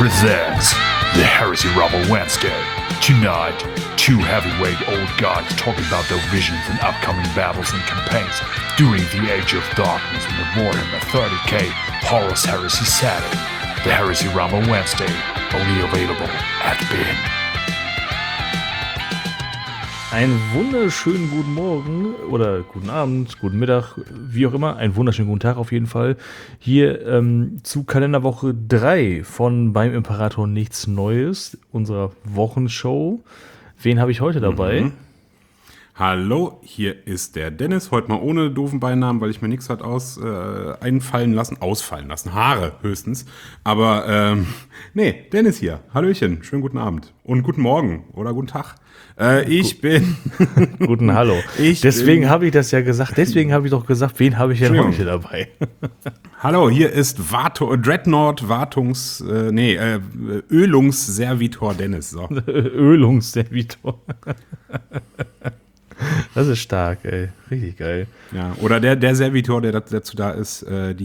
presents the Heresy Rumble Wednesday. Tonight, two heavyweight old guys talking about their visions and upcoming battles and campaigns during the Age of Darkness in the Warhammer 30k Horus Heresy setting. The Heresy Rumble Wednesday, only available at BIN. Einen wunderschönen guten Morgen oder guten Abend, guten Mittag, wie auch immer. Einen wunderschönen guten Tag auf jeden Fall. Hier zu Kalenderwoche 3 von Beim Imperator Nichts Neues, unserer Wochenshow. Wen habe ich heute dabei? Hallo, hier ist der Dennis. Heute mal ohne doofen Beinamen, weil ich mir nichts hat ausfallen lassen. Haare höchstens. Aber nee, Dennis hier. Hallöchen, schönen guten Abend. Und guten Morgen oder guten Tag. Ich bin... Guten Hallo. Deswegen habe ich das ja gesagt. Deswegen habe ich doch gesagt, wen habe ich denn heute dabei? Hallo, hier ist Dreadnought Ölungsservitor Dennis. So. Ölungsservitor. Das ist stark, ey. Richtig geil. Ja, oder der Servitor, der dazu da ist, das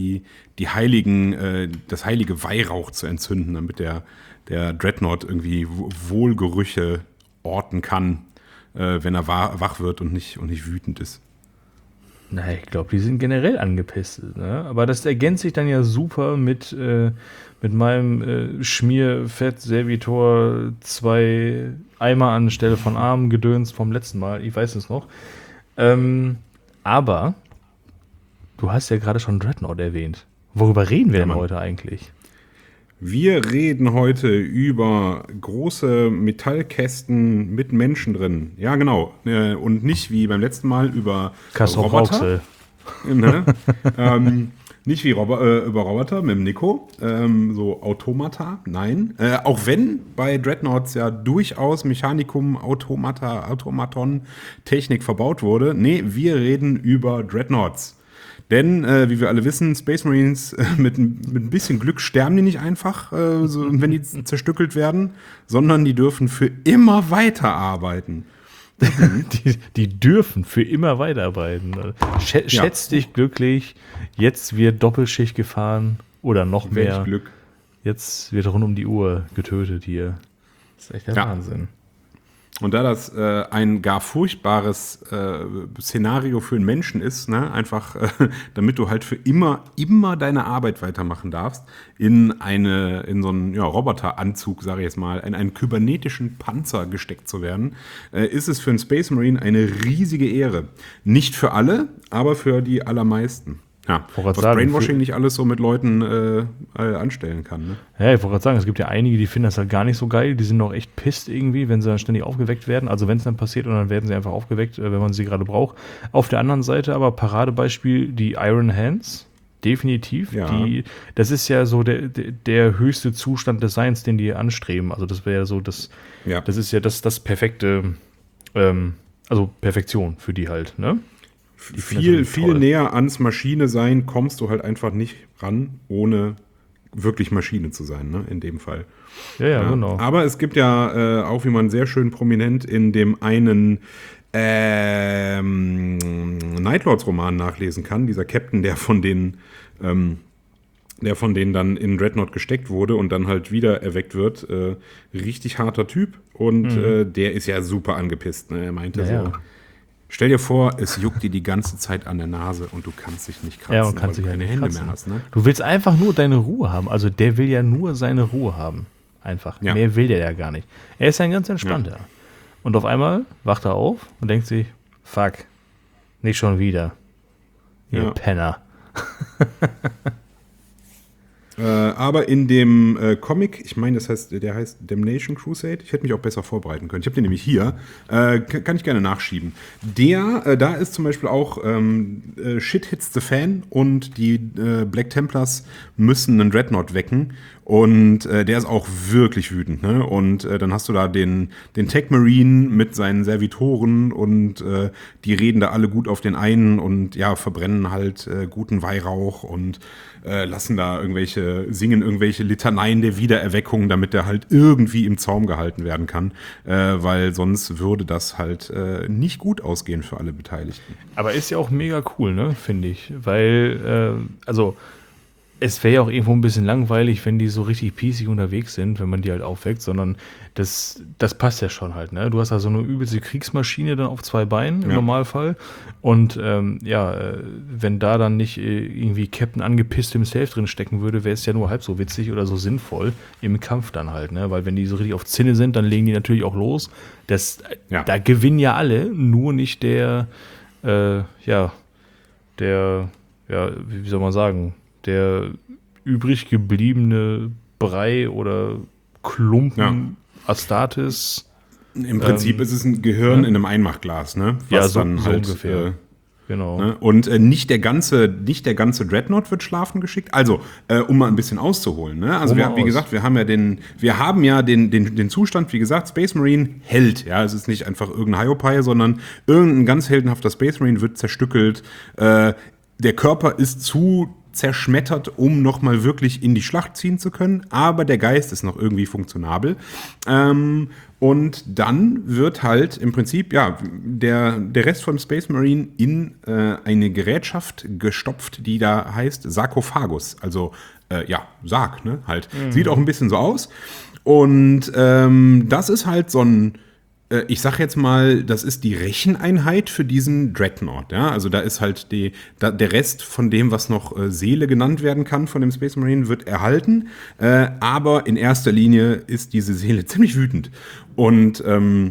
heilige Weihrauch zu entzünden, damit der Dreadnought irgendwie Wohlgerüche orten kann, wenn er wach wird und nicht wütend ist. Na, ich glaube, die sind generell angepisst. Ne? Aber das ergänzt sich dann ja super mit meinem Schmierfett-Servitor 2 Eimer anstelle von Armen gedönst vom letzten Mal. Ich weiß es noch. Aber du hast ja gerade schon Dreadnought erwähnt. Worüber reden wir denn heute eigentlich? Wir reden heute über große Metallkästen mit Menschen drin. Ja, genau. Und nicht wie beim letzten Mal über Roboter. Ne? Nicht wie über Roboter mit dem Nico. So Automata. Nein. Auch wenn bei Dreadnoughts ja durchaus Mechanikum, Automaton, Technik verbaut wurde. Nee, wir reden über Dreadnoughts. Denn, wie wir alle wissen, Space Marines, mit ein bisschen Glück sterben die nicht einfach, wenn die zerstückelt werden, sondern die dürfen für immer weiterarbeiten. Die dürfen für immer weiterarbeiten. Schätz dich glücklich, jetzt wird Doppelschicht gefahren oder noch mehr. Welch Glück. Jetzt wird rund um die Uhr getötet hier. Das ist echt der Wahnsinn. Und da das ein gar furchtbares Szenario für einen Menschen ist, ne, einfach damit du halt für immer deine Arbeit weitermachen darfst, in so einen Roboteranzug, sage ich jetzt mal, in einen kybernetischen Panzer gesteckt zu werden, ist es für einen Space Marine eine riesige Ehre. Nicht für alle, aber für die allermeisten. Ja, was Brainwashing nicht alles so mit Leuten anstellen kann. Ne? Ja, ich wollte gerade sagen, es gibt ja einige, die finden das halt gar nicht so geil. Die sind noch echt pisst irgendwie, wenn sie dann ständig aufgeweckt werden. Also wenn es dann passiert und dann werden sie einfach aufgeweckt, wenn man sie gerade braucht. Auf der anderen Seite aber Paradebeispiel die Iron Hands. Definitiv. Ja. Das ist ja so der höchste Zustand des Seins, den die anstreben. Also das wäre ja so das ist ja das perfekte, also Perfektion für die halt, ne? Viel näher ans Maschine sein kommst du halt einfach nicht ran, ohne wirklich Maschine zu sein, ne? In dem Fall. Ja, genau. Aber es gibt ja auch, wie man sehr schön prominent in dem einen Nightlords-Roman nachlesen kann, dieser Captain, der von denen dann in Dreadnought gesteckt wurde und dann halt wieder erweckt wird. Richtig harter Typ und der ist ja super angepisst. Ne? Er meinte so, stell dir vor, es juckt dir die ganze Zeit an der Nase und du kannst dich nicht kratzen, und kannst weil du keine nicht Hände kratzen. mehr hast. Ne? Du willst einfach nur deine Ruhe haben. Also der will ja nur seine Ruhe haben. Einfach. Ja. Mehr will der ja gar nicht. Er ist ein ganz entspannter. Ja. Und auf einmal wacht er auf und denkt sich, fuck, nicht schon wieder. Ihr Penner. Aber in dem Comic, ich meine, der heißt Damnation Crusade. Ich hätte mich auch besser vorbereiten können. Ich habe den nämlich hier. Kann ich gerne nachschieben. Da ist zum Beispiel auch Shit hits the Fan und die Black Templars müssen einen Dreadnought wecken. Und der ist auch wirklich wütend. Ne? Und dann hast du da den Tech Marine mit seinen Servitoren und die reden da alle gut auf den einen und verbrennen halt guten Weihrauch und singen irgendwelche Litaneien der Wiedererweckung, damit der halt irgendwie im Zaum gehalten werden kann, weil sonst würde das halt nicht gut ausgehen für alle Beteiligten. Aber ist ja auch mega cool, ne, finde ich, weil, es wäre ja auch irgendwo ein bisschen langweilig, wenn die so richtig piesig unterwegs sind, wenn man die halt aufweckt, sondern das passt ja schon halt, ne? Du hast da so eine übelste Kriegsmaschine dann auf 2 Beinen im Normalfall und wenn da dann nicht irgendwie Captain angepisst im Safe drin stecken würde, wäre es ja nur halb so witzig oder so sinnvoll im Kampf dann halt, ne? Weil wenn die so richtig auf Zinne sind, dann legen die natürlich auch los. Da gewinnen ja alle, nur nicht wie soll man sagen, der übrig gebliebene Brei oder Klumpen Astartes. Im Prinzip ist es ein Gehirn in einem Einmachglas, ne? Was so, dann so halt, ungefähr. Genau. Ne? Und nicht der ganze Dreadnought wird schlafen geschickt. Also, um mal ein bisschen auszuholen. Ne? Also, wie gesagt, wir haben ja den Zustand, wie gesagt, Space Marine Held. Ja, es ist nicht einfach irgendein Hiopai, sondern irgendein ganz heldenhafter Space Marine wird zerstückelt. Der Körper ist zu zerschmettert, um nochmal wirklich in die Schlacht ziehen zu können, aber der Geist ist noch irgendwie funktionabel. Und dann wird halt im Prinzip, der Rest vom Space Marine in eine Gerätschaft gestopft, die da heißt Sarkophagus. Also, Sarg, ne, halt. Sieht auch ein bisschen so aus. Und das ist halt so ein ich sag jetzt mal, das ist die Recheneinheit für diesen Dreadnought. Ja? Also da ist halt der Rest von dem, was noch Seele genannt werden kann von dem Space Marine, wird erhalten. Aber in erster Linie ist diese Seele ziemlich wütend. Und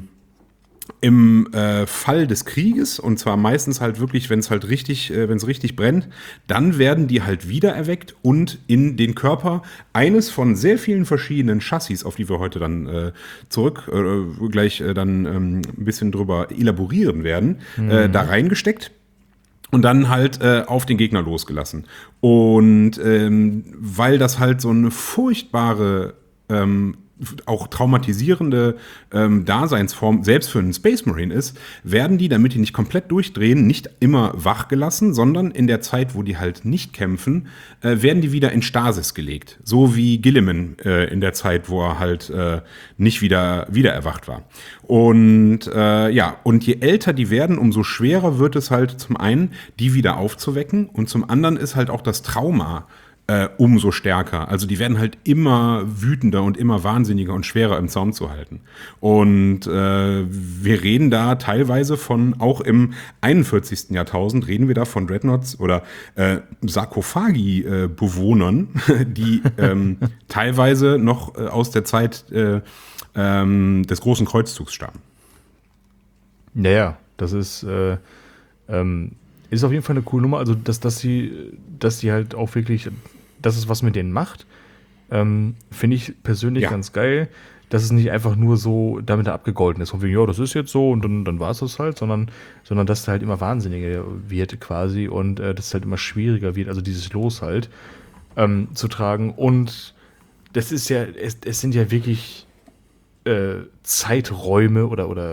im Fall des Krieges, und zwar meistens halt wirklich, wenn es richtig brennt, dann werden die halt wieder erweckt und in den Körper eines von sehr vielen verschiedenen Chassis, auf die wir heute dann gleich ein bisschen drüber elaborieren werden, da reingesteckt. Und dann halt auf den Gegner losgelassen. Und weil das halt so eine furchtbare auch traumatisierende Daseinsform selbst für einen Space Marine ist, werden die, damit die nicht komplett durchdrehen, nicht immer wach gelassen, sondern in der Zeit, wo die halt nicht kämpfen, werden die wieder in Stasis gelegt. So wie Gilliman in der Zeit, wo er halt nicht wieder erwacht war. Und und je älter die werden, umso schwerer wird es halt zum einen, die wieder aufzuwecken, und zum anderen ist halt auch das Trauma umso stärker. Also die werden halt immer wütender und immer wahnsinniger und schwerer im Zaum zu halten. Und wir reden da teilweise auch im 41. Jahrtausend, reden wir da von Dreadnoughts oder Sarkophagi-Bewohnern, die teilweise noch aus der Zeit des großen Kreuzzugs stammen. Naja, das ist auf jeden Fall eine coole Nummer. Also, dass die halt auch wirklich, dass es was mit denen macht, finde ich persönlich ganz geil, dass es nicht einfach nur so damit abgegolten ist. Von wegen, das ist jetzt so und dann war es das halt, sondern dass es halt immer wahnsinniger wird quasi und dass es halt immer schwieriger wird, also dieses Los halt zu tragen. Und das ist ja, es sind ja wirklich Zeiträume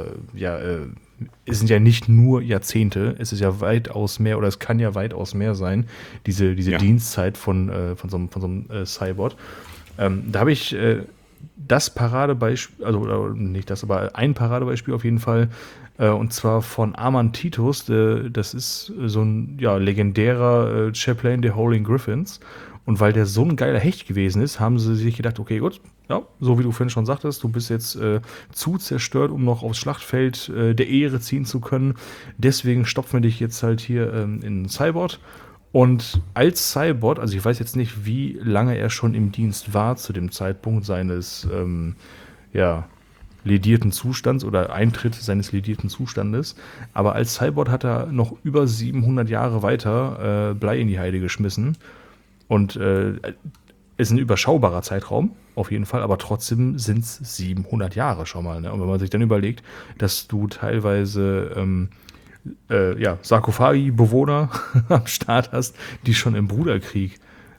es sind ja nicht nur Jahrzehnte, es ist ja weitaus mehr oder es kann ja weitaus mehr sein, diese Dienstzeit von so einem Cybot. Da habe ich das Paradebeispiel, also oder nicht das, aber ein Paradebeispiel auf jeden Fall, und zwar von Armand Titus. Das ist so ein legendärer Chaplain der Holy Griffins. Und weil der so ein geiler Hecht gewesen ist, haben sie sich gedacht, okay, gut, so wie du vorhin schon sagtest, du bist jetzt zu zerstört, um noch aufs Schlachtfeld der Ehre ziehen zu können. Deswegen stopfen wir dich jetzt halt hier in Cybot. Und als Cybot, also ich weiß jetzt nicht, wie lange er schon im Dienst war zu dem Zeitpunkt seines ledierten Zustands oder Eintritt seines ledierten Zustandes, aber als Cybot hat er noch über 700 Jahre weiter Blei in die Heide geschmissen. Und ist ein überschaubarer Zeitraum, auf jeden Fall, aber trotzdem sind es 700 Jahre schon mal. Ne? Und wenn man sich dann überlegt, dass du teilweise Sarkophagi-Bewohner am Start hast, die schon im Bruderkrieg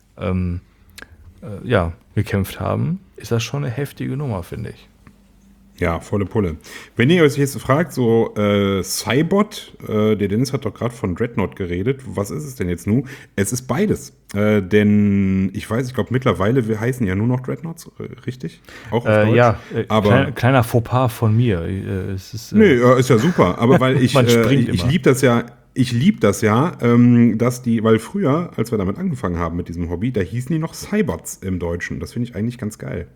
gekämpft haben, ist das schon eine heftige Nummer, finde ich. Ja, volle Pulle. Wenn ihr euch jetzt fragt, so Cybot, der Dennis hat doch gerade von Dreadnought geredet, was ist es denn jetzt nun? Es ist beides. Denn ich glaube mittlerweile, wir heißen ja nur noch Dreadnoughts, richtig? Auch auf Deutsch. Aber kleiner Fauxpas von mir. Ist ja super, aber weil ich liebe das ja ich liebe das ja, weil früher, als wir damit angefangen haben mit diesem Hobby, da hießen die noch Cybots im Deutschen. Das finde ich eigentlich ganz geil.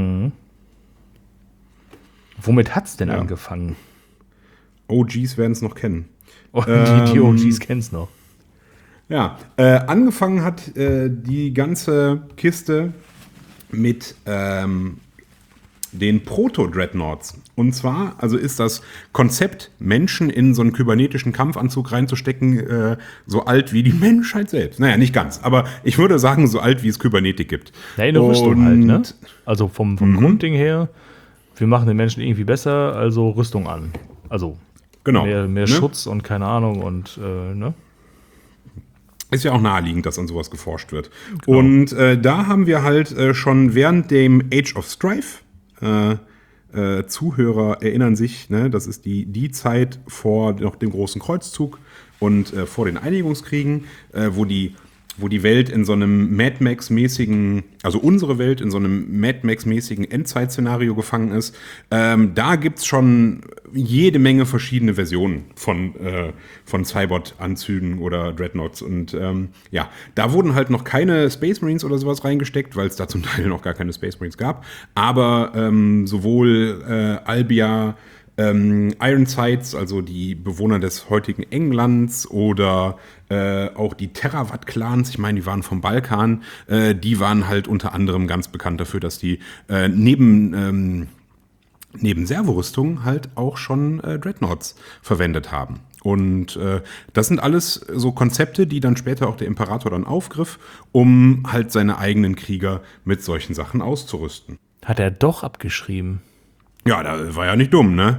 Womit hat's denn angefangen? OGs werden es noch kennen. Die OGs kennen es noch. Ja, angefangen hat die ganze Kiste mit den Proto-Dreadnoughts. Und zwar, also ist das Konzept, Menschen in so einen kybernetischen Kampfanzug reinzustecken, so alt wie die Menschheit selbst. Naja, nicht ganz, aber ich würde sagen, so alt wie es Kybernetik gibt. Ja, in der Rüstung halt, ne? Also vom Grundding her, wir machen den Menschen irgendwie besser, also Rüstung an. Also genau, mehr Schutz und keine Ahnung und, ne? Ist ja auch naheliegend, dass an sowas geforscht wird. Genau. Und da haben wir halt schon während dem Age of Strife, Zuhörer erinnern sich, ne, das ist die Zeit vor noch dem großen Kreuzzug und vor den Einigungskriegen, wo die Welt in so einem Mad Max-mäßigen, also unsere Welt in so einem Mad Max-mäßigen Endzeit-Szenario gefangen ist. Da gibt es schon jede Menge verschiedene Versionen von Cybot-Anzügen oder Dreadnoughts. Und ja, da wurden halt noch keine Space Marines oder sowas reingesteckt, weil es da zum Teil noch gar keine Space Marines gab. Aber sowohl Albia, Ironsides, also die Bewohner des heutigen Englands oder auch die Terravat-Clans, ich meine, die waren vom Balkan, die waren halt unter anderem ganz bekannt dafür, dass die neben Servorüstungen halt auch schon Dreadnoughts verwendet haben. Und das sind alles so Konzepte, die dann später auch der Imperator dann aufgriff, um halt seine eigenen Krieger mit solchen Sachen auszurüsten. Hat er doch abgeschrieben. Ja, da war ja nicht dumm, ne?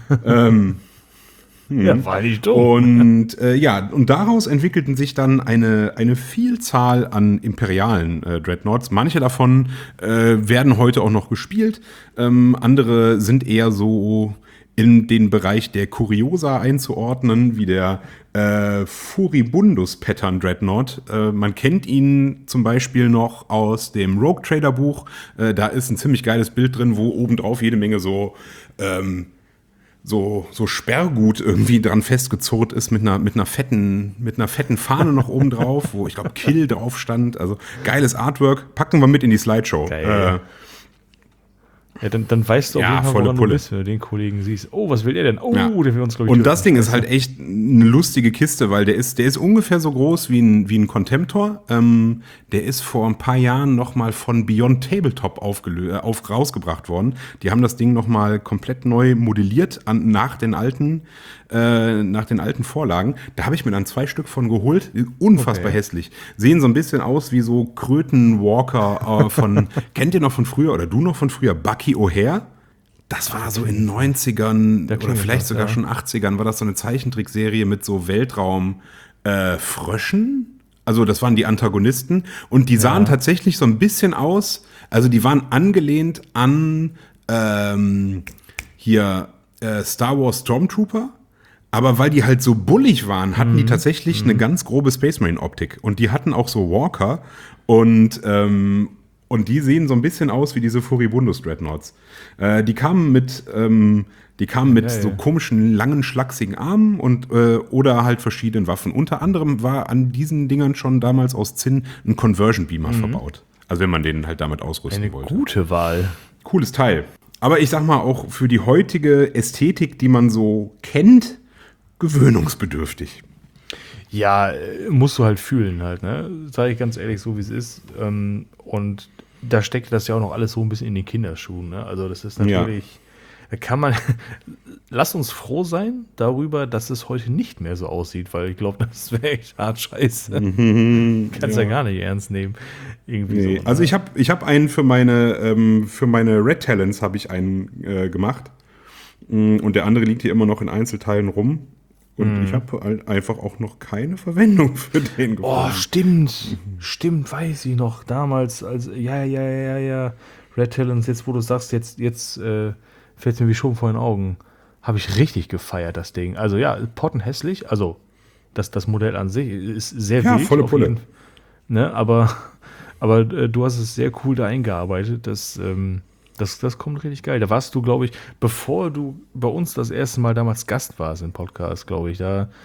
Ja, war nicht dumm. Und und daraus entwickelten sich dann eine Vielzahl an imperialen Dreadnoughts. Manche davon werden heute auch noch gespielt. Andere sind eher so in den Bereich der Kuriosa einzuordnen, wie der Furibundus Pattern Dreadnought. Man kennt ihn zum Beispiel noch aus dem Rogue Trader Buch. Da ist ein ziemlich geiles Bild drin, wo obendrauf jede Menge so Sperrgut irgendwie dran festgezurrt ist mit einer fetten Fahne noch oben drauf, wo ich glaube Kill drauf stand. Also geiles Artwork. Packen wir mit in die Slideshow. Geil. Ja, dann weißt du auf jeden Fall, woran du bist, wenn du den Kollegen siehst. Oh, was will der denn? Oh, der will uns, glaube ich, und das Ding ist halt echt eine lustige Kiste, weil der ist ungefähr so groß wie ein Contemptor. Der ist vor ein paar Jahren noch mal von Beyond Tabletop rausgebracht worden. Die haben das Ding noch mal komplett neu modelliert nach den alten Vorlagen. Da habe ich mir dann 2 Stück von geholt. Unfassbar hässlich. Sehen so ein bisschen aus wie so Krötenwalker von, kennt ihr noch von früher oder du noch von früher, Bucky O'Hare? Das war so in den 90ern oder vielleicht sogar schon 80ern, war das so eine Zeichentrickserie mit so Weltraum-Fröschen. Also das waren die Antagonisten und die sahen tatsächlich so ein bisschen aus, also die waren angelehnt an Star Wars Stormtrooper. Aber weil die halt so bullig waren, hatten die tatsächlich eine ganz grobe Space Marine Optik. Und die hatten auch so Walker. Und die sehen so ein bisschen aus wie diese Furibundus Dreadnoughts. Die kamen mit so komischen, langen, schlachsigen Armen und oder halt verschiedenen Waffen. Unter anderem war an diesen Dingern schon damals aus Zinn ein Conversion Beamer verbaut. Also wenn man den halt damit ausrüsten wollte. Eine gute Wahl. Cooles Teil. Aber ich sag mal, auch für die heutige Ästhetik, die man so kennt, gewöhnungsbedürftig. Ja, musst du halt fühlen halt, ne? Sag ich ganz ehrlich, so wie es ist. Und da steckt das ja auch noch alles so ein bisschen in den Kinderschuhen, ne? Also das ist natürlich, da kann man, lass uns froh sein darüber, dass es heute nicht mehr so aussieht, weil ich glaube, das wäre echt hart scheiße. Kannst ja gar nicht ernst nehmen. Irgendwie so, ne? Also ich hab einen für meine Red Talents habe ich einen gemacht. Und der andere liegt hier immer noch in Einzelteilen rum. Und ich habe halt einfach auch noch keine Verwendung für den gefunden. Oh, stimmt, weiß ich noch. Damals, als, ja. Red Talents, jetzt wo du sagst, jetzt fällt mir wie schon vor den Augen. Habe ich richtig gefeiert, das Ding. Also ja, pottenhässlich. Also das Modell an sich ist sehr wild. Volle Pulle. Ne, aber du hast es sehr cool da eingearbeitet. Das kommt richtig geil. Da warst du, glaube ich, bevor du bei uns das erste Mal damals Gast warst im Podcast, glaube ich, da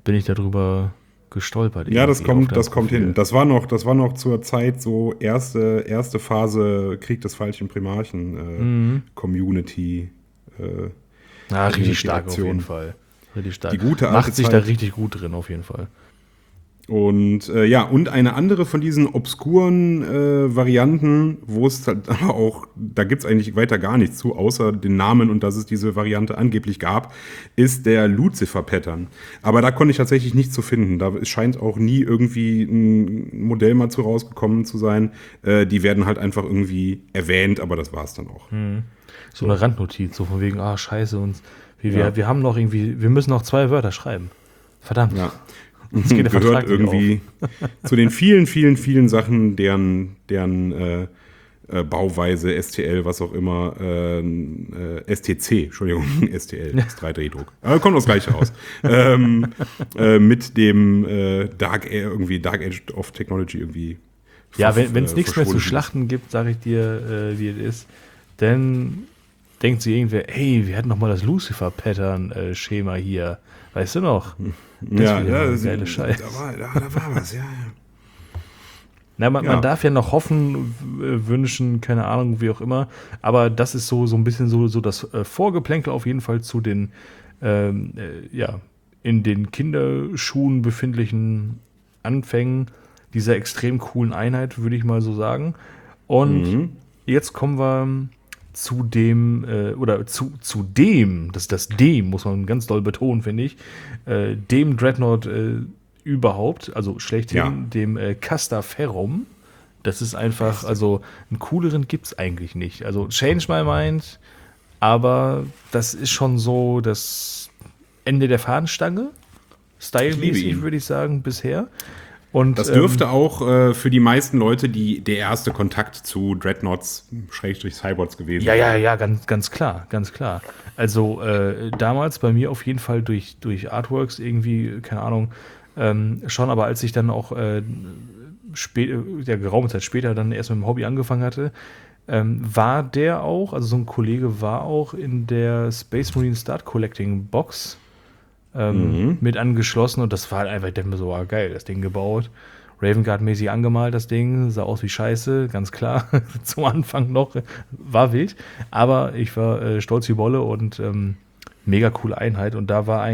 bin ich darüber gestolpert. Ja, das kommt hin. Das war noch zur Zeit so erste Phase Krieg des falschen Primarchen, Community. Richtig stark auf jeden Fall. Richtig stark. Die gute alte Macht sich Zeit. da richtig gut drin auf jeden Fall. Und und eine andere von diesen obskuren Varianten, wo es halt aber auch, da gibt es eigentlich weiter gar nichts zu, außer den Namen und dass es diese Variante angeblich gab, ist der Lucifer-Pattern. Aber da konnte ich tatsächlich nichts zu finden. Da scheint auch nie irgendwie ein Modell mal zu rausgekommen zu sein. Die werden halt einfach irgendwie erwähnt, aber das war es dann auch. So eine Randnotiz, so von wegen, scheiße, wir haben noch irgendwie, wir müssen noch 2 Wörter schreiben. Verdammt. Ja. Uns geht der Vertrag gehört irgendwie zu den vielen, vielen, vielen Sachen, deren Bauweise, STL, was auch immer, STC, Entschuldigung, STL, das 3D-Druck. Kommt das Gleiche raus. Mit dem Dark Age of Technology irgendwie. Ja, wenn es nichts mehr zu schlachten gibt, sage ich dir, wie es ist, dann denkt sie irgendwer, hey, wir hatten noch mal das Lucifer-Pattern-Schema hier. Weißt du noch? Das ist geile Scheiße. Da war was, ja. Na, man darf ja noch hoffen, wünschen, keine Ahnung, wie auch immer. Aber das ist so ein bisschen so das Vorgeplänkel auf jeden Fall zu den in den Kinderschuhen befindlichen Anfängen dieser extrem coolen Einheit, würde ich mal so sagen. Und jetzt kommen wir zu dem, zu dem, das dem muss man ganz doll betonen, finde ich, dem Dreadnought überhaupt, also schlechthin, dem Castaferrum. Das ist einfach, also einen cooleren gibt es eigentlich nicht. Also Change My Mind, aber das ist schon so das Ende der Fahnenstange, stylmäßig würde ich sagen, bisher. Und, das dürfte auch für die meisten Leute der erste Kontakt zu Dreadnoughts /Cybots gewesen sein. Ja, ganz klar. Also damals bei mir auf jeden Fall durch Artworks irgendwie, keine Ahnung, schon, aber als ich dann auch geraume Zeit später dann erst mit dem Hobby angefangen hatte, war der auch, also so ein Kollege war auch in der Space Marine Start Collecting Box mit angeschlossen und das war halt einfach, ich dachte mir so, geil, das Ding gebaut, Raven Guard-mäßig angemalt, das Ding, sah aus wie Scheiße, ganz klar, zum Anfang noch, war wild, aber ich war stolz wie Bolle und mega coole Einheit und da war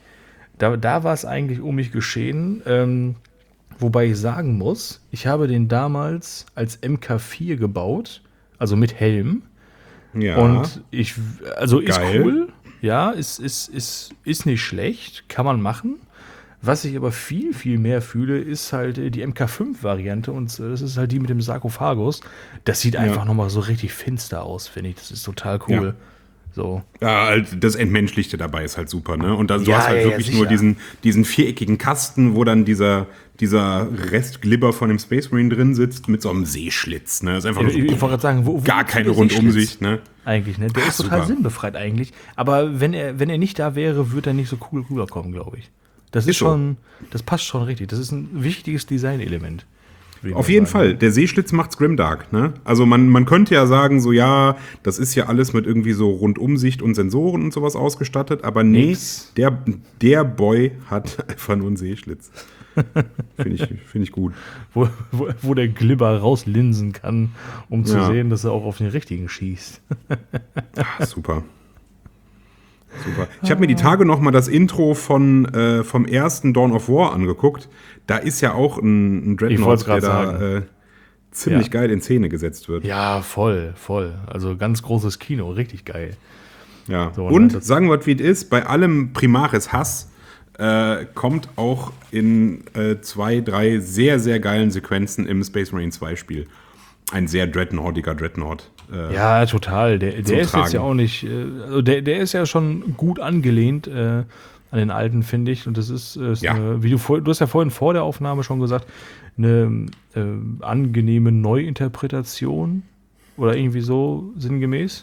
es eigentlich um mich geschehen, wobei ich sagen muss, ich habe den damals als MK4 gebaut, also mit Helm. Ja. Und ist geil. Cool, ja, ist nicht schlecht, kann man machen. Was ich aber viel, viel mehr fühle, ist halt die MK5-Variante und das ist halt die mit dem Sarkophagus. Das sieht einfach nochmal so richtig finster aus, finde ich. Das ist total cool. Ja. So. Ja, das Entmenschlichte dabei ist halt super, ne? Und dann du hast halt wirklich nur diesen viereckigen Kasten, wo dann dieser Restglibber von dem Space Marine drin sitzt mit so einem Seeschlitz, ne? Das ist einfach nur so, ich wollte gerade sagen, wo gar keine Rundumsicht, ne? Eigentlich, ne? Der ist total sinnbefreit eigentlich. Aber wenn er nicht da wäre, würde er nicht so cool rüberkommen, glaube ich. Das ist schon, das passt schon richtig. Das ist ein wichtiges Designelement. Auf jeden Fall. Der Seeschlitz macht's grimdark, ne? Also man könnte ja sagen, so ja, das ist ja alles mit irgendwie so Rundumsicht und Sensoren und sowas ausgestattet, aber nee, der Boy hat einfach nur einen Seeschlitz. Finde ich gut. Wo der Glibber rauslinsen kann, um zu sehen, dass er auch auf den richtigen schießt. Super. Ich habe mir die Tage noch mal das Intro vom ersten Dawn of War angeguckt. Da ist ja auch ein Dreadnought, der da ziemlich geil in Szene gesetzt wird. Ja, voll. Also ganz großes Kino, richtig geil. Ja. So, und sagen wir, wie es ist, bei allem Primaris-Hass kommt auch in 2, 3 sehr, sehr geilen Sequenzen im Space Marine 2 Spiel ein sehr dreadnoughtiger Dreadnought. Ja, total. Der ist jetzt ja auch nicht, also der ist ja schon gut angelehnt an den alten, finde ich. Und das ist wie du hast ja vorhin vor der Aufnahme schon gesagt, eine angenehme Neuinterpretation oder irgendwie so sinngemäß.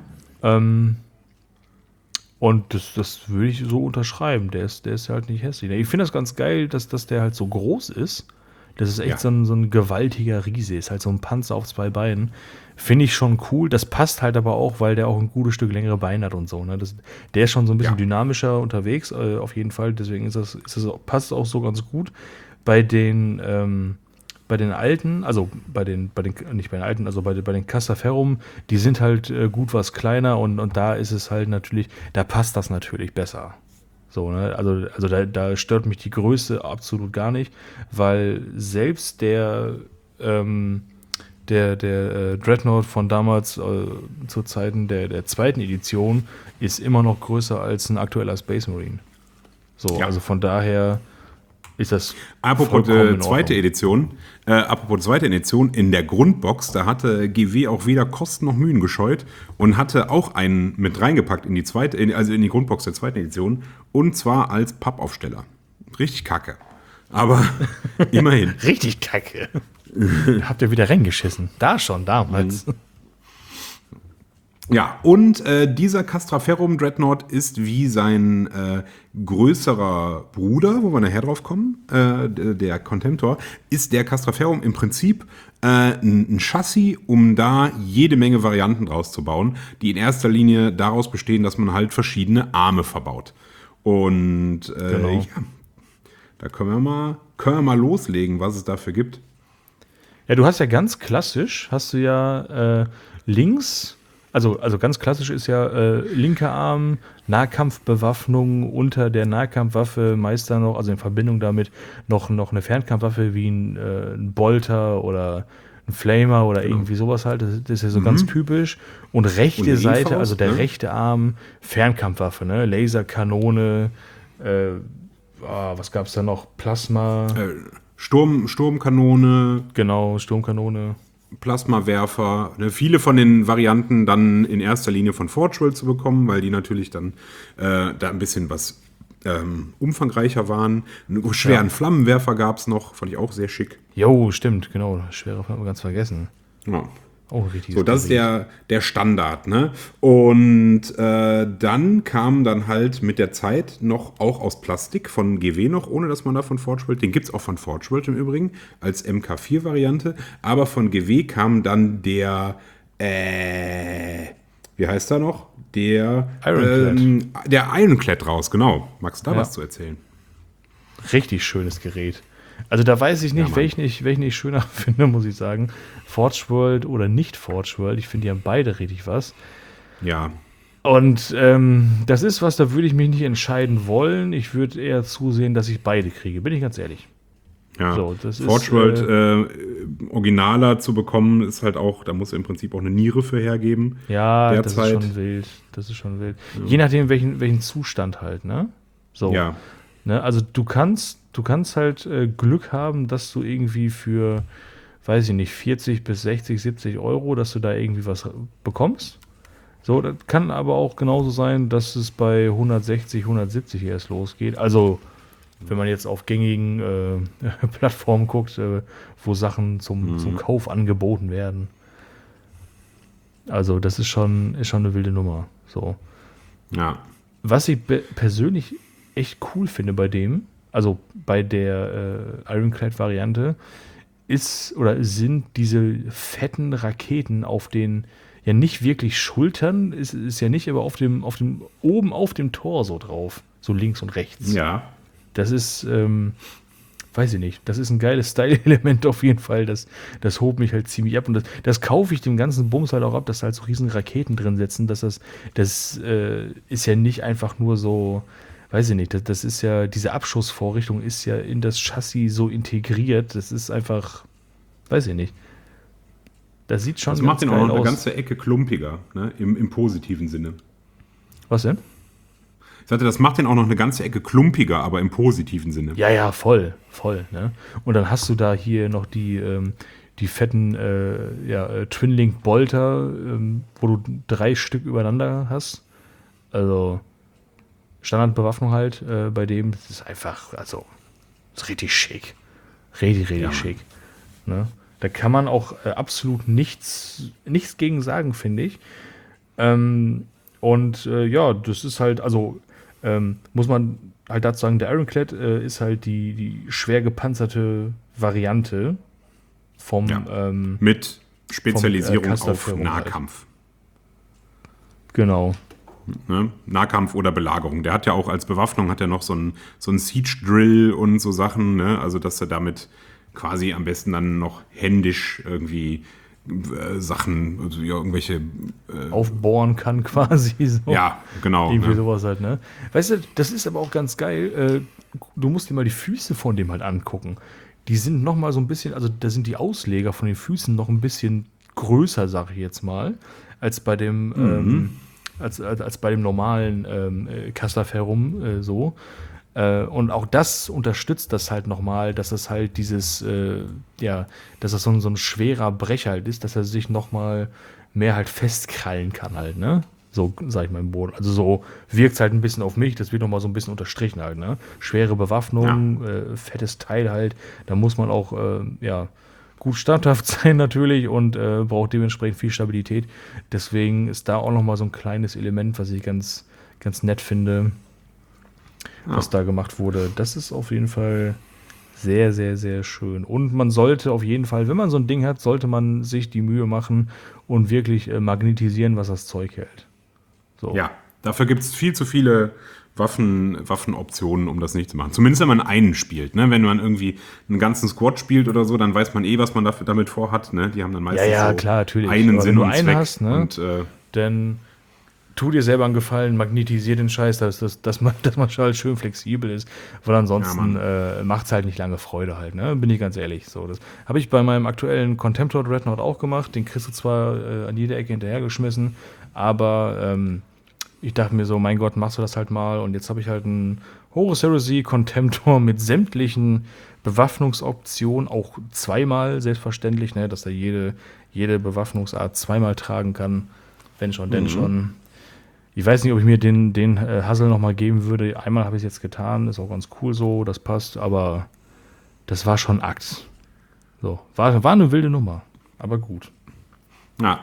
Und das würde ich so unterschreiben. Der ist halt nicht hässlich. Ich finde das ganz geil, dass der halt so groß ist. Das ist echt so ein gewaltiger Riese. Ist halt so ein Panzer auf 2 Beinen. Finde ich schon cool. Das passt halt aber auch, weil der auch ein gutes Stück längere Beine hat und so. Ne? Der ist schon so ein bisschen dynamischer unterwegs, auf jeden Fall. Deswegen passt es auch so ganz gut. Bei den alten, also nicht bei den alten, also bei den Castaferrum, die sind halt gut was kleiner und da ist es halt natürlich, da passt das natürlich besser. So, ne? Also da stört mich die Größe absolut gar nicht, weil selbst der Dreadnought von damals zu Zeiten der zweiten Edition ist immer noch größer als ein aktueller Space Marine. So, also von daher ist das Apropos zweite Edition, in der Grundbox, da hatte GW auch weder Kosten noch Mühen gescheut und hatte auch einen mit reingepackt in die Grundbox der zweiten Edition, und zwar als Pappaufsteller. Richtig kacke. Aber immerhin. Richtig kacke. Habt ihr wieder reingeschissen? Da schon, damals. Ja, und dieser Castaferrum Dreadnought ist wie sein größerer Bruder, wo wir nachher drauf kommen, der Contemptor, ist der Castaferrum im Prinzip ein Chassis, um da jede Menge Varianten draus zu bauen, die in erster Linie daraus bestehen, dass man halt verschiedene Arme verbaut. Und Genau. da können wir mal loslegen, was es dafür gibt. Ja, du hast ja ganz klassisch, links, also ganz klassisch ist ja linker Arm, Nahkampfbewaffnung, unter der Nahkampfwaffe meist dann noch, also in Verbindung damit noch eine Fernkampfwaffe wie ein Bolter oder ein Flamer oder irgendwie sowas halt. Das ist ja so ganz typisch. Und rechte Seite, E-Faust, also der rechte Arm, Fernkampfwaffe, ne? Laserkanone, was gab's da noch? Plasma. Sturmkanone. Genau, Sturmkanone. Plasmawerfer, ne, viele von den Varianten dann in erster Linie von Forge World zu bekommen, weil die natürlich dann da ein bisschen was umfangreicher waren. Einen schweren Flammenwerfer gab es noch, fand ich auch sehr schick. Jo, stimmt, genau. Schwere haben wir ganz vergessen. Ja. Oh, richtig. So, das ist der Standard, ne? Und dann kam dann halt mit der Zeit noch auch aus Plastik von GW noch, ohne dass man da von Forge World, den gibt es auch von Forge World im Übrigen, als MK4-Variante, aber von GW kam dann der, wie heißt er noch? Der Ironclad raus, genau. Magst du da was zu erzählen? Richtig schönes Gerät. Also da weiß ich nicht, welchen ich schöner finde, muss ich sagen. Forge World oder nicht Forge World. Ich finde, die haben beide richtig was. Ja. Und das ist was, da würde ich mich nicht entscheiden wollen. Ich würde eher zusehen, dass ich beide kriege. Bin ich ganz ehrlich. Ja, so, Forge World originaler zu bekommen, ist halt auch, da muss im Prinzip auch eine Niere für hergeben. Ja, derzeit. Das ist schon wild. Ja. Je nachdem, welchen Zustand halt, ne? So. Ja. Ne? Also du kannst halt Glück haben, dass du irgendwie für, weiß ich nicht, 40 bis 60, 70 Euro, dass du da irgendwie was bekommst. So, das kann aber auch genauso sein, dass es bei 160, 170 erst losgeht. Also, wenn man jetzt auf gängigen Plattformen guckt, wo Sachen zum Kauf angeboten werden. Also, das ist schon eine wilde Nummer. So. Ja. Was ich persönlich echt cool finde bei dem, also bei der Ironclad-Variante, sind diese fetten Raketen auf den, ja nicht wirklich Schultern, ist ja nicht, aber oben auf dem Torso drauf, so links und rechts. Ja. Das ist, weiß ich nicht, das ist ein geiles Style-Element auf jeden Fall, das holt mich halt ziemlich ab und das kaufe ich dem ganzen Bums halt auch ab, dass da halt so riesen Raketen drin sitzen, das ist ja nicht einfach nur so, weiß ich nicht, das ist ja, diese Abschussvorrichtung ist ja in das Chassis so integriert, das ist einfach, weiß ich nicht. Das sieht schon ganz geil aus. Das macht den auch noch eine ganze Ecke klumpiger, ne? Im positiven Sinne. Was denn? Ich sagte, das macht den auch noch eine ganze Ecke klumpiger, aber im positiven Sinne. Ja, voll, ne? Und dann hast du da hier noch die fetten Twin-Link-Bolter, wo du 3 Stück übereinander hast. Also Standardbewaffnung halt bei dem. Das ist einfach, also, ist richtig schick. Richtig schick. Ne? Da kann man auch absolut nichts gegen sagen, finde ich. Das ist halt, also muss man halt dazu sagen, der Ironclad ist halt die schwer gepanzerte Variante vom mit Spezialisierung auf Caster-Ferum Nahkampf. Genau. Ne? Nahkampf oder Belagerung. Der hat ja auch als Bewaffnung hat er noch so ein Siege-Drill und so Sachen, ne? Also dass er damit quasi am besten dann noch händisch irgendwie Sachen, also ja, irgendwelche aufbohren kann quasi. So. Ja, genau. Irgendwie Ne? sowas halt, ne? Weißt du, das ist aber auch ganz geil. Du musst dir mal die Füße von dem halt angucken. Die sind noch mal so ein bisschen, also da sind die Ausleger von den Füßen noch ein bisschen größer, sag ich jetzt mal, als bei dem als bei dem normalen Caster-Ferum so. Und auch das unterstützt das halt nochmal, dass es halt dieses, dass es so ein schwerer Brecher halt ist, dass er sich nochmal mehr halt festkrallen kann halt, ne? So, sag ich mal im Boden. Also so wirkt es halt ein bisschen auf mich, das wird nochmal so ein bisschen unterstrichen halt, ne? Schwere Bewaffnung, fettes Teil halt, da muss man auch, gut standhaft sein natürlich und braucht dementsprechend viel Stabilität. Deswegen ist da auch nochmal so ein kleines Element, was ich ganz, ganz nett finde, was da gemacht wurde. Das ist auf jeden Fall sehr, sehr, sehr schön. Und man sollte auf jeden Fall, wenn man so ein Ding hat, sollte man sich die Mühe machen und wirklich magnetisieren, was das Zeug hält. So. Ja, dafür gibt es viel zu viele Waffenoptionen, um das nicht zu machen. Zumindest wenn man einen spielt. Ne? Wenn man irgendwie einen ganzen Squad spielt oder so, dann weiß man was man damit vorhat. Ne? Die haben dann meistens klar, natürlich. einen aber Sinn wenn du und einen Zweck. hast, ne? Und, dann tu dir selber einen Gefallen, magnetisier den Scheiß, dass man halt schön flexibel ist, weil ansonsten macht es halt nicht lange Freude halt, ne? Bin ich ganz ehrlich. So, das habe ich bei meinem aktuellen Contemptor Dreadnought auch gemacht, den kriegst du zwar an jeder Ecke hinterhergeschmissen, aber ich dachte mir so, mein Gott, machst du das halt mal, und jetzt habe ich halt einen Horus Heresy Contemptor mit sämtlichen Bewaffnungsoptionen, auch zweimal selbstverständlich, ne, dass er jede Bewaffnungsart zweimal tragen kann, wenn schon, denn schon. Ich weiß nicht, ob ich mir den Hassel nochmal geben würde. Einmal habe ich es jetzt getan, ist auch ganz cool so, das passt, aber das war schon Akt. So, war eine wilde Nummer, aber gut. Ja.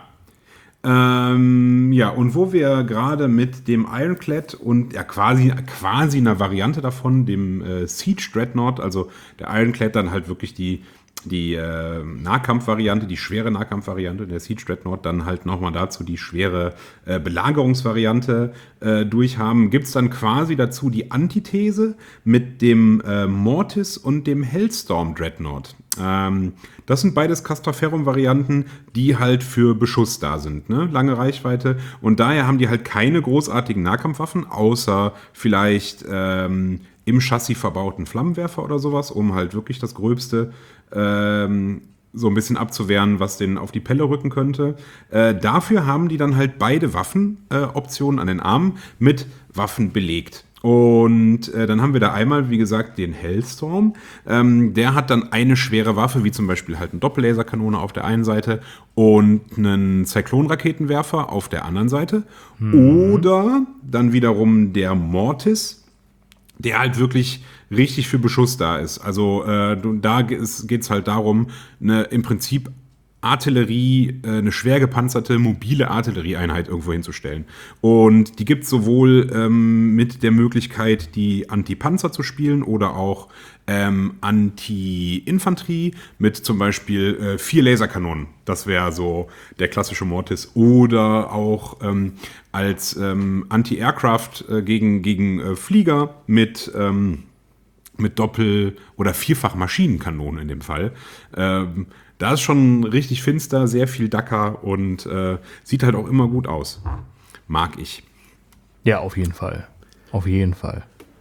Und wo wir gerade mit dem Ironclad und quasi einer Variante davon, dem Siege Dreadnought, also der Ironclad dann halt wirklich die Nahkampfvariante, die schwere Nahkampfvariante, der Siege Dreadnought dann halt nochmal dazu die schwere Belagerungsvariante durchhaben, gibt es dann quasi dazu die Antithese mit dem Mortis und dem Hellstorm Dreadnought. Das sind beides Caster-Ferum-Varianten, die halt für Beschuss da sind, ne? Lange Reichweite, und daher haben die halt keine großartigen Nahkampfwaffen, außer vielleicht im Chassis verbauten Flammenwerfer oder sowas, um halt wirklich das Gröbste so ein bisschen abzuwehren, was denen auf die Pelle rücken könnte. Dafür haben die dann halt beide Waffenoptionen an den Armen mit Waffen belegt. Und dann haben wir da einmal, wie gesagt, den Hellstorm. Der hat dann eine schwere Waffe, wie zum Beispiel halt eine Doppellaserkanone auf der einen Seite und einen Zyklonraketenwerfer auf der anderen Seite. Oder dann wiederum der Mortis, der halt wirklich richtig für Beschuss da ist. Also da geht's halt darum, im Prinzip Artillerie, eine schwer gepanzerte, mobile Artillerieeinheit irgendwo hinzustellen. Und die gibt es sowohl mit der Möglichkeit, die Anti-Panzer zu spielen oder auch Anti-Infanterie mit zum Beispiel 4 Laserkanonen. Das wäre so der klassische Mortis. Oder auch als Anti-Aircraft gegen Flieger mit Doppel- oder Vierfach Maschinenkanonen in dem Fall. Da ist schon richtig finster, sehr viel Dacker und sieht halt auch immer gut aus. Mag ich. Ja, auf jeden Fall. Auf jeden Fall.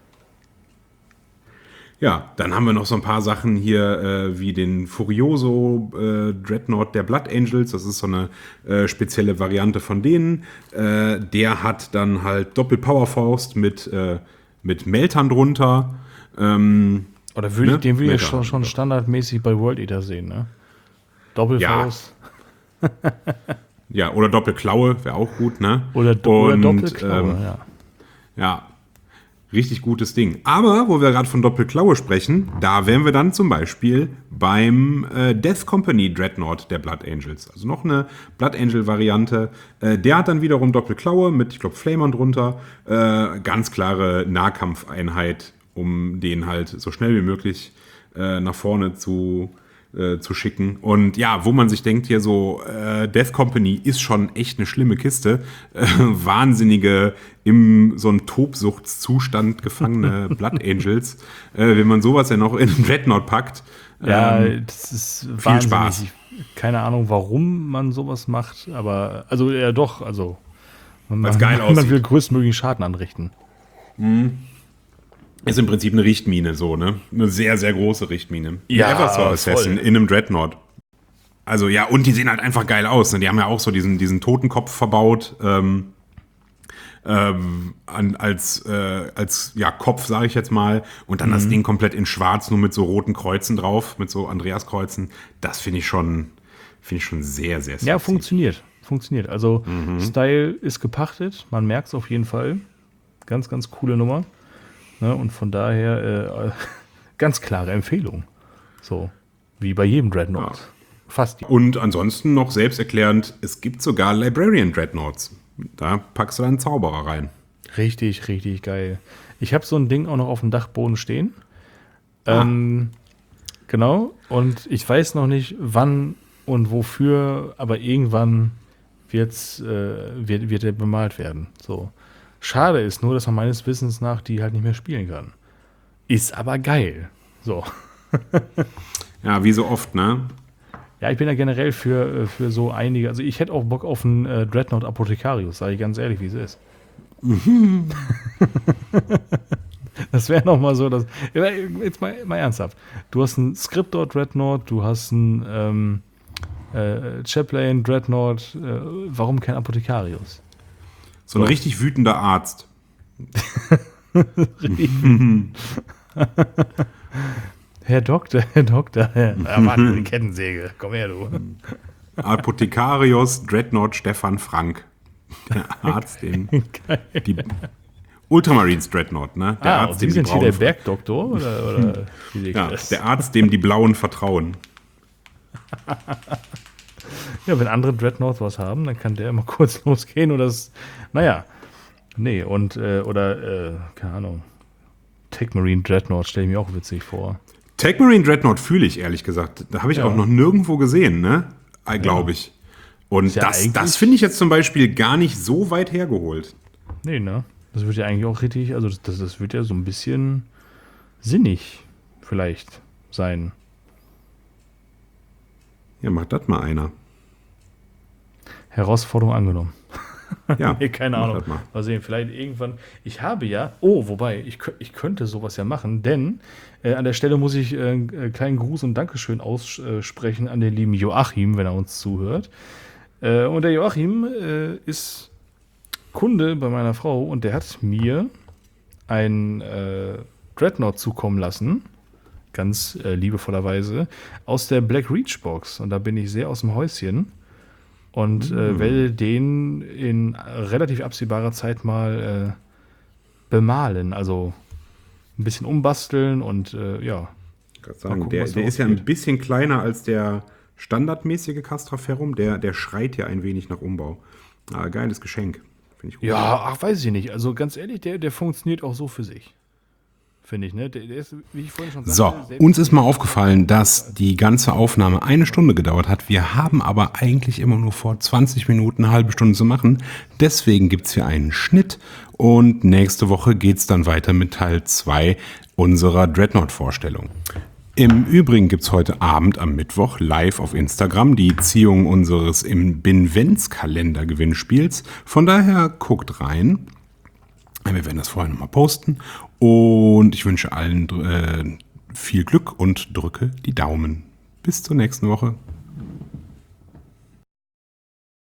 Ja, dann haben wir noch so ein paar Sachen hier, wie den Furioso Dreadnought der Blood Angels. Das ist so eine spezielle Variante von denen. Der hat dann halt Doppel-Powerfaust mit Meltern drunter. Oder den würde ich schon standardmäßig bei World Eater sehen, ne? Doppelfaust. Ja, oder Doppelklaue wäre auch gut, ne? Oder Doppelklaue, ja. Ja, richtig gutes Ding. Aber, wo wir gerade von Doppelklaue sprechen, da wären wir dann zum Beispiel beim Death Company Dreadnought der Blood Angels. Also noch eine Blood Angel-Variante. Der hat dann wiederum Doppelklaue mit, ich glaube, Flamern drunter. Ganz klare Nahkampfeinheit, um den halt so schnell wie möglich nach vorne zu schicken. Und ja, wo man sich denkt, hier so, Death Company ist schon echt eine schlimme Kiste. Wahnsinnige, im so einem Tobsuchtszustand gefangene Blood Angels. Wenn man sowas ja noch in einen Dreadnought packt. Ja, das ist viel wahnsinnig. Spaß. Keine Ahnung, warum man sowas macht, aber, also ja doch, also Weil's geil man aussieht. will größtmöglichen Schaden anrichten. Ist im Prinzip eine Richtmine, so, ne? Eine sehr, sehr große Richtmine. Ja, Eversor Assassin voll. in einem Dreadnought. Also ja, und die sehen halt einfach geil aus. Ne? Die haben ja auch so diesen Totenkopf verbaut, als ja, Kopf, sage ich jetzt mal. Und dann das Ding komplett in schwarz, nur mit so roten Kreuzen drauf, mit so Andreaskreuzen. Das finde ich schon sehr, sehr sexy. Ja, funktioniert. Also Style ist gepachtet, man merkt es auf jeden Fall. Ganz, ganz coole Nummer. Ne? Und von daher ganz klare Empfehlung. So, wie bei jedem Dreadnought. Ja. Fast. Und ansonsten noch selbsterklärend, es gibt sogar Librarian Dreadnoughts. Da packst du dann einen Zauberer rein. Richtig, richtig geil. Ich habe so ein Ding auch noch auf dem Dachboden stehen. Genau. Und ich weiß noch nicht, wann und wofür, aber irgendwann wird er bemalt werden. So. Schade ist nur, dass man meines Wissens nach die halt nicht mehr spielen kann. Ist aber geil. So. Ja, wie so oft, ne? Ja, ich bin ja generell für so einige, also ich hätte auch Bock auf einen Dreadnought Apothecarius, sage ich ganz ehrlich, wie es ist. Das wäre nochmal so, dass, jetzt mal ernsthaft, du hast einen Scriptor Dreadnought, du hast einen Chaplain Dreadnought, warum kein Apothecarius? So ein richtig wütender Arzt. Herr Doktor, warte, die Kettensäge, komm her, du. Apothecarius Dreadnought Stefan Frank. Der Arzt, die Ultramarines Dreadnought, ne? Der Und Sie sind hier der Bergdoktor, oder wie sehe ich Ja, das? der Arzt, dem die Blauen vertrauen. Ja, wenn andere Dreadnoughts was haben, dann kann der immer kurz losgehen oder das, naja. Nee, und, keine Ahnung, Tech Marine Dreadnought stelle ich mir auch witzig vor. Tech Marine Dreadnought fühle ich, ehrlich gesagt. Da habe ich auch noch nirgendwo gesehen, ne? Glaube ich. Und Ja, das finde ich jetzt zum Beispiel gar nicht so weit hergeholt. Nee, ne? Das wird ja eigentlich auch richtig, also das wird ja so ein bisschen sinnig vielleicht sein. Ja, macht das mal einer. Herausforderung angenommen. Ja, Nee, keine mach Ahnung. das mal. Mal sehen, vielleicht irgendwann. Ich habe ja, wobei, ich könnte sowas ja machen, denn an der Stelle muss ich einen kleinen Gruß und Dankeschön aussprechen an den lieben Joachim, wenn er uns zuhört. Und der Joachim ist Kunde bei meiner Frau und der hat mir ein Dreadnought zukommen lassen, ganz liebevollerweise, aus der Black Reach Box. Und da bin ich sehr aus dem Häuschen. Und werde den in relativ absehbarer Zeit mal bemalen. Also ein bisschen umbasteln und ja. Ich kann Mal sagen, gucken, der was da ist ja rausgeht. ein bisschen kleiner als der standardmäßige Castraferum. Der schreit ja ein wenig nach Umbau. Geiles Geschenk. Finde ich gut. Ja, ach, weiß ich nicht. Also ganz ehrlich, der funktioniert auch so für sich. Finde ich, ne? Der ist, wie ich vorhin schon So, sagte, selbst- uns ist mal aufgefallen, dass die ganze Aufnahme 1 Stunde gedauert hat. Wir haben aber eigentlich immer nur vor, 20 Minuten, eine halbe Stunde zu machen. Deswegen gibt es hier einen Schnitt und nächste Woche geht es dann weiter mit Teil 2 unserer Dreadnought-Vorstellung. Im Übrigen gibt es heute Abend am Mittwoch live auf Instagram die Ziehung unseres im Binvents-Kalender-Gewinnspiels. Von daher guckt rein. Wir werden das vorher nochmal posten. Und ich wünsche allen viel Glück und drücke die Daumen. Bis zur nächsten Woche.